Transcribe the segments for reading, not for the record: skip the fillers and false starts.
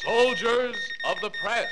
Soldiers of the Press.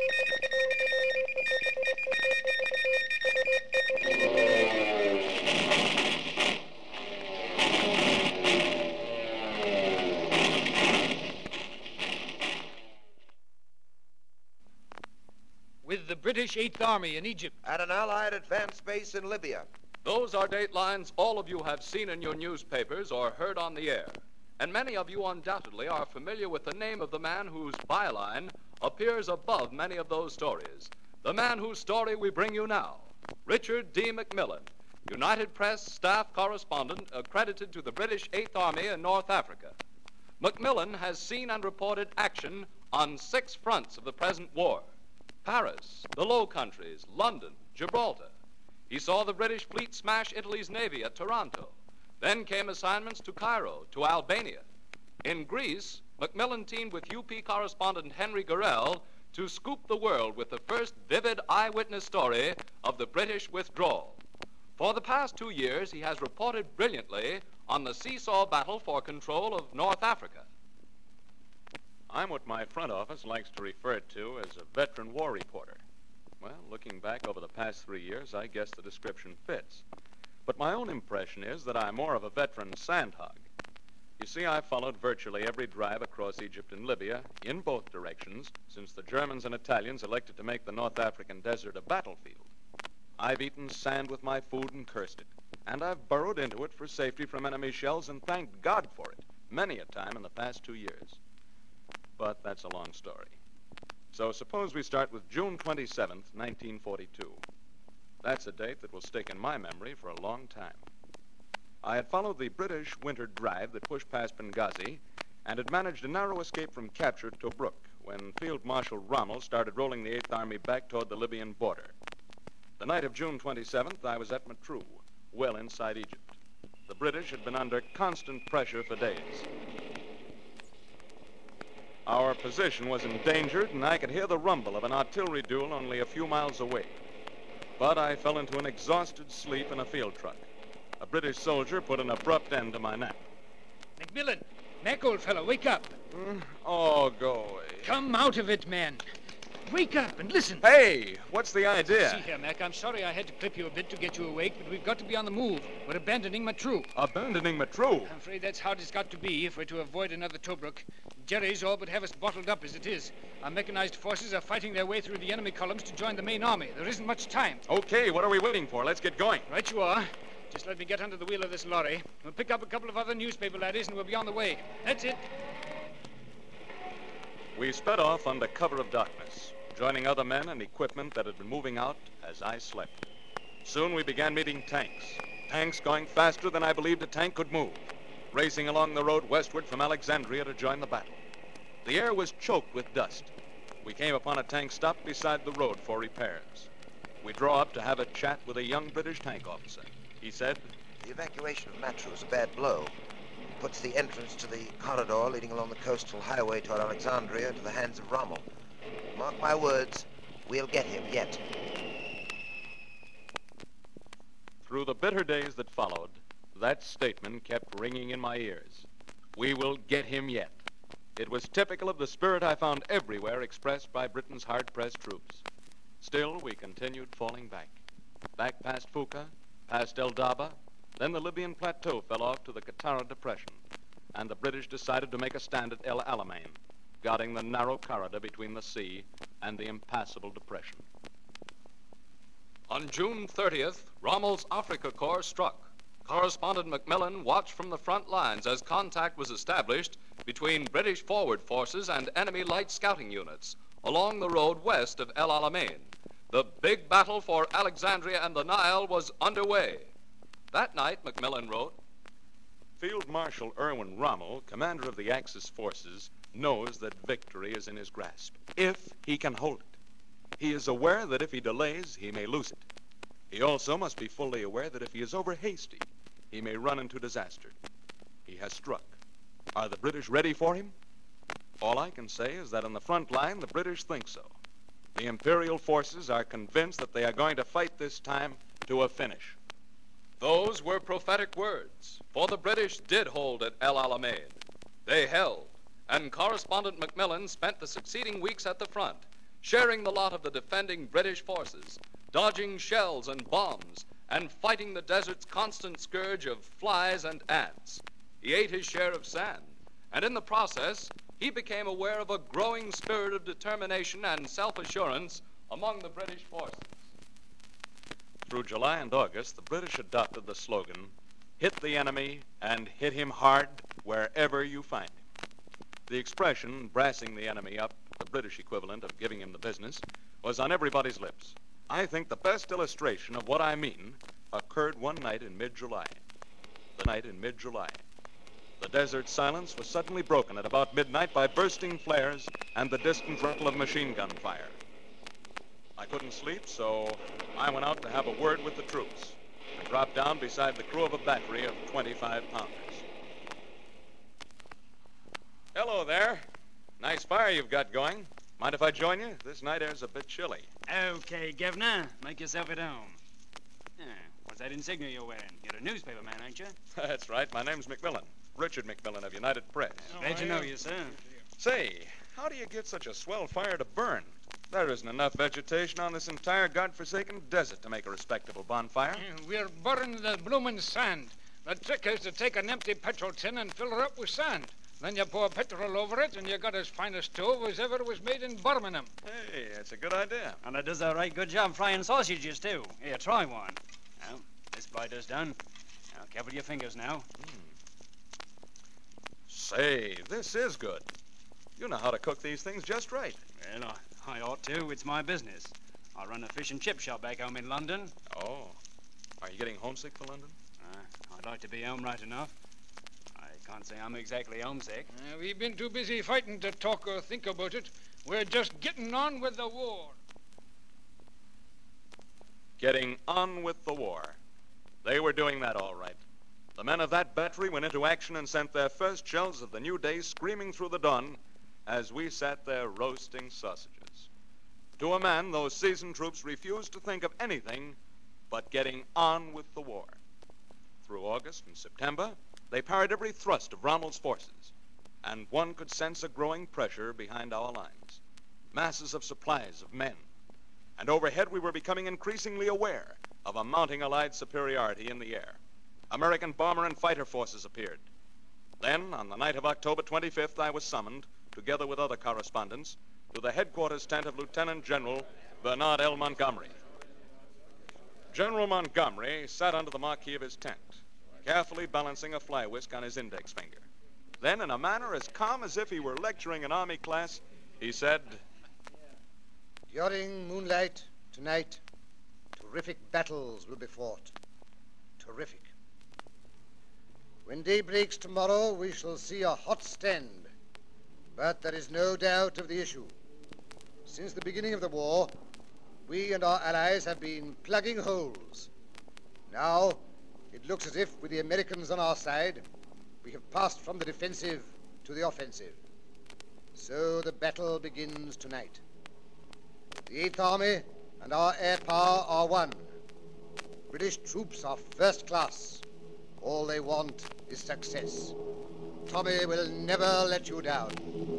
With the British Eighth Army in Egypt. At an Allied advanced base in Libya. Those are datelines all of you have seen in your newspapers or heard on the air. And many of you undoubtedly are familiar with the name of the man whose byline appears above many of those stories. The man whose story we bring you now, Richard D. McMillan, United Press staff correspondent accredited to the British Eighth Army in North Africa. McMillan has seen and reported action on 6 fronts of the present war: Paris, the Low Countries, London, Gibraltar. He saw the British fleet smash Italy's navy at Taranto. Then came assignments to Cairo, to Albania. In Greece, McMillan teamed with UP correspondent Henry Gorell to scoop the world with the first vivid eyewitness story of the British withdrawal. For the past 2 years, he has reported brilliantly on the seesaw battle for control of North Africa. I'm what my front office likes to refer to as a veteran war reporter. Well, looking back over the past 3 years, I guess the description fits. But my own impression is that I'm more of a veteran sandhog. You see, I followed virtually every drive across Egypt and Libya in both directions since the Germans and Italians elected to make the North African desert a battlefield. I've eaten sand with my food and cursed it, and I've burrowed into it for safety from enemy shells and thanked God for it many a time in the past 2 years. But that's a long story. So suppose we start with June 27th, 1942. That's a date that will stick in my memory for a long time. I had followed the British winter drive that pushed past Benghazi and had managed a narrow escape from capture at Tobruk when Field Marshal Rommel started rolling the Eighth Army back toward the Libyan border. The night of June 27th, I was at Matruh, well inside Egypt. The British had been under constant pressure for days. Our position was endangered, and I could hear the rumble of an artillery duel only a few miles away. But I fell into an exhausted sleep in a field truck. A British soldier put an abrupt end to my nap. McMillan, Mac, old fellow, wake up. Oh, go away. Come out of it, man. Wake up and listen. Hey, what's the idea? See here, Mac, I'm sorry I had to clip you a bit to get you awake, but we've got to be on the move. We're abandoning Matruh. Abandoning Matruh? I'm afraid that's how it's got to be if we're to avoid another Tobruk. Jerry's all but have us bottled up as it is. Our mechanized forces are fighting their way through the enemy columns to join the main army. There isn't much time. Okay, what are we waiting for? Let's get going. Right you are. Just let me get under the wheel of this lorry. We'll pick up a couple of other newspaper laddies and we'll be on the way. That's it. We sped off under cover of darkness, joining other men and equipment that had been moving out as I slept. Soon we began meeting tanks. Tanks going faster than I believed a tank could move, racing along the road westward from Alexandria to join the battle. The air was choked with dust. We came upon a tank stopped beside the road for repairs. We draw up to have a chat with a young British tank officer. He said, The evacuation of Matruh is a bad blow. It puts the entrance to the corridor leading along the coastal highway toward Alexandria into the hands of Rommel. Mark my words, we'll get him yet. Through the bitter days that followed, that statement kept ringing in my ears. We will get him yet. It was typical of the spirit I found everywhere expressed by Britain's hard-pressed troops. Still, we continued falling back. Back past Fuka, past El Daba, then the Libyan plateau fell off to the Qattara Depression, and the British decided to make a stand at El Alamein, guarding the narrow corridor between the sea and the impassable depression. On June 30th, Rommel's Africa Corps struck. Correspondent McMillan watched from the front lines as contact was established between British forward forces and enemy light scouting units along the road west of El Alamein. The big battle for Alexandria and the Nile was underway. That night, McMillan wrote, Field Marshal Erwin Rommel, commander of the Axis forces, knows that victory is in his grasp, if he can hold it. He is aware that if he delays, he may lose it. He also must be fully aware that if he is over hasty, he may run into disaster. He has struck. Are the British ready for him? All I can say is that on the front line, the British think so. The Imperial forces are convinced that they are going to fight this time to a finish. Those were prophetic words, for the British did hold at El Alamein. They held, and correspondent Macmillan spent the succeeding weeks at the front, sharing the lot of the defending British forces, dodging shells and bombs, and fighting the desert's constant scourge of flies and ants. He ate his share of sand, and in the process, he became aware of a growing spirit of determination and self-assurance among the British forces. Through July and August, the British adopted the slogan, "Hit the enemy and hit him hard wherever you find him." The expression, brassing the enemy up, the British equivalent of giving him the business, was on everybody's lips. I think the best illustration of what I mean occurred one night in mid-July. The desert silence was suddenly broken at about midnight by bursting flares and the distant rumble of machine gun fire. I couldn't sleep, so I went out to have a word with the troops and dropped down beside the crew of a battery of 25-pounders. Hello there. Nice fire you've got going. Mind if I join you? This night air's a bit chilly. Okay, Governor. Make yourself at home. What's that insignia you're wearing? You're a newspaper man, ain't you? That's right. My name's Macmillan. Richard Macmillan of United Press. Glad to know you, sir. Say, how do you get such a swell fire to burn? There isn't enough vegetation on this entire godforsaken desert to make a respectable bonfire. We're burning the bloomin' sand. The trick is to take an empty petrol tin and fill her up with sand. Then you pour petrol over it, and you got as fine a stove as ever was made in Birmingham. Hey, that's a good idea. And it does a right good job frying sausages, too. Here, try one. Well, this blighter's done. Now, careful your fingers now. Say, this is good. You know how to cook these things just right. Well, I ought to. It's my business. I run a fish and chip shop back home in London. Oh. Are you getting homesick for London? I'd like to be home right enough. I can't say I'm exactly homesick. We've been too busy fighting to talk or think about it. We're just getting on with the war. Getting on with the war. They were doing that all right. The men of that battery went into action and sent their first shells of the new day screaming through the dawn as we sat there roasting sausages. To a man, those seasoned troops refused to think of anything but getting on with the war. Through August and September, they parried every thrust of Rommel's forces, and one could sense a growing pressure behind our lines. Masses of supplies of men. And overhead, we were becoming increasingly aware of a mounting Allied superiority in the air. American bomber and fighter forces appeared. Then, on the night of October 25th, I was summoned, together with other correspondents, to the headquarters tent of Lieutenant General Bernard L. Montgomery. General Montgomery sat under the marquee of his tent, carefully balancing a fly whisk on his index finger. Then, in a manner as calm as if he were lecturing an army class, he said, "During moonlight tonight, terrific battles will be fought. Terrific. When day breaks tomorrow, we shall see a hot stand. But there is no doubt of the issue. Since the beginning of the war, we and our allies have been plugging holes. Now, it looks as if, with the Americans on our side, we have passed from the defensive to the offensive. So the battle begins tonight. The 8th Army and our air power are one. British troops are first class. All they want is success. Tommy will never let you down."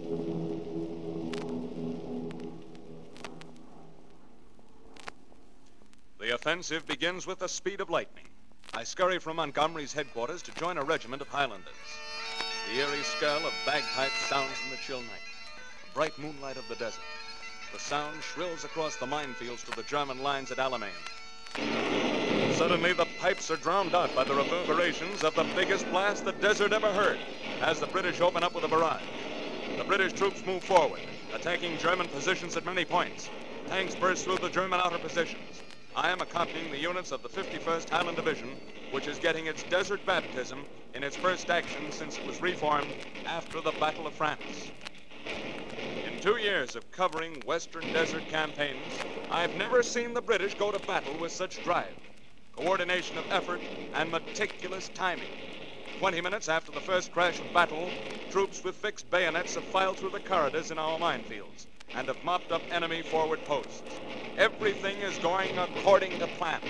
The offensive begins with the speed of lightning. I scurry from Montgomery's headquarters to join a regiment of Highlanders. The eerie skirl of bagpipes sounds in the chill night, the bright moonlight of the desert. The sound shrills across the minefields to the German lines at Alamein. Suddenly, the pipes are drowned out by the reverberations of the biggest blast the desert ever heard as the British open up with a barrage. The British troops move forward, attacking German positions at many points. Tanks burst through the German outer positions. I am accompanying the units of the 51st Highland Division, which is getting its desert baptism in its first action since it was reformed after the Battle of France. In 2 years of covering Western desert campaigns, I've never seen the British go to battle with such drive, coordination of effort, and meticulous timing. 20 minutes after the first crash of battle, troops with fixed bayonets have filed through the corridors in our minefields and have mopped up enemy forward posts. Everything is going according to plan.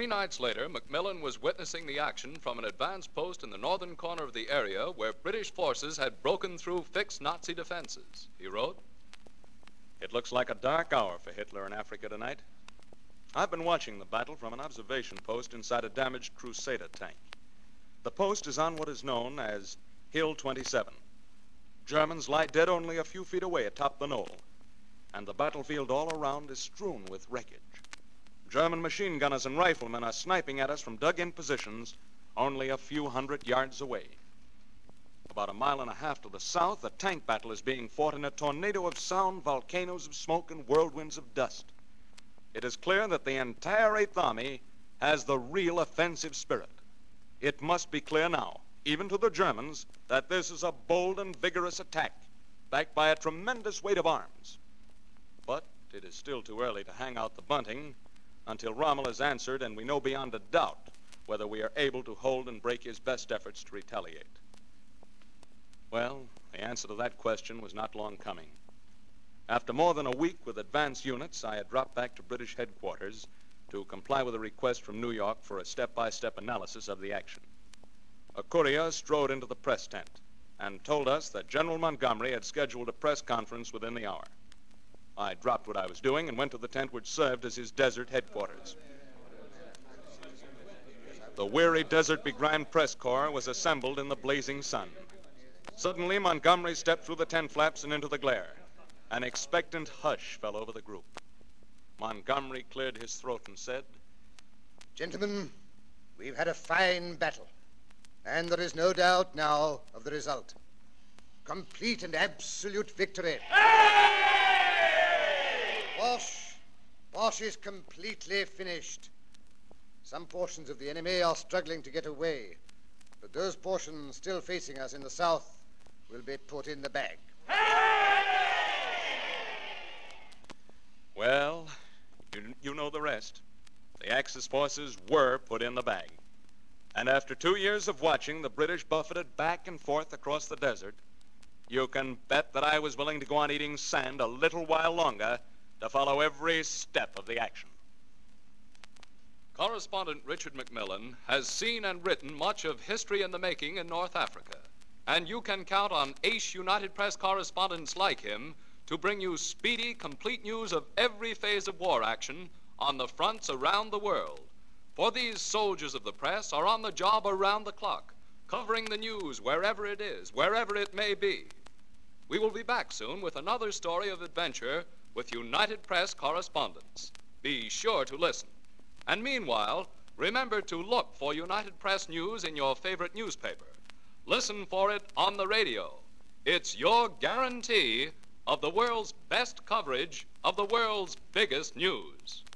3 nights later, McMillan was witnessing the action from an advanced post in the northern corner of the area where British forces had broken through fixed Nazi defenses. He wrote, "It looks like a dark hour for Hitler in Africa tonight. I've been watching the battle from an observation post inside a damaged Crusader tank. The post is on what is known as Hill 27. Germans lie dead only a few feet away atop the knoll, and the battlefield all around is strewn with wreckage. German machine gunners and riflemen are sniping at us from dug-in positions only a few hundred yards away. About a mile and a half to the south, a tank battle is being fought in a tornado of sound, volcanoes of smoke, and whirlwinds of dust. It is clear that the entire Eighth Army has the real offensive spirit. It must be clear now, even to the Germans, that this is a bold and vigorous attack, backed by a tremendous weight of arms. But it is still too early to hang out the bunting until Rommel has answered and we know beyond a doubt whether we are able to hold and break his best efforts to retaliate." Well, the answer to that question was not long coming. After more than a week with advance units, I had dropped back to British headquarters to comply with a request from New York for a step-by-step analysis of the action. A courier strode into the press tent and told us that General Montgomery had scheduled a press conference within the hour. I dropped what I was doing and went to the tent which served as his desert headquarters. The weary, desert-begrimed press corps was assembled in the blazing sun. Suddenly, Montgomery stepped through the tent flaps and into the glare. An expectant hush fell over the group. Montgomery cleared his throat and said, "Gentlemen, we've had a fine battle, and there is no doubt now of the result. Complete and absolute victory. Bosch is completely finished. Some portions of the enemy are struggling to get away, but those portions still facing us in the south will be put in the bag." Well, you know the rest. The Axis forces were put in the bag. And after 2 years of watching the British buffeted back and forth across the desert, you can bet that I was willing to go on eating sand a little while longer to follow every step of the action. Correspondent Richard McMillan has seen and written much of history in the making in North Africa, and you can count on ace United Press correspondents like him to bring you speedy, complete news of every phase of war action on the fronts around the world. For these soldiers of the press are on the job around the clock, covering the news wherever it is, wherever it may be. We will be back soon with another story of adventure with United Press correspondents. Be sure to listen. And meanwhile, remember to look for United Press news in your favorite newspaper. Listen for it on the radio. It's your guarantee of the world's best coverage of the world's biggest news.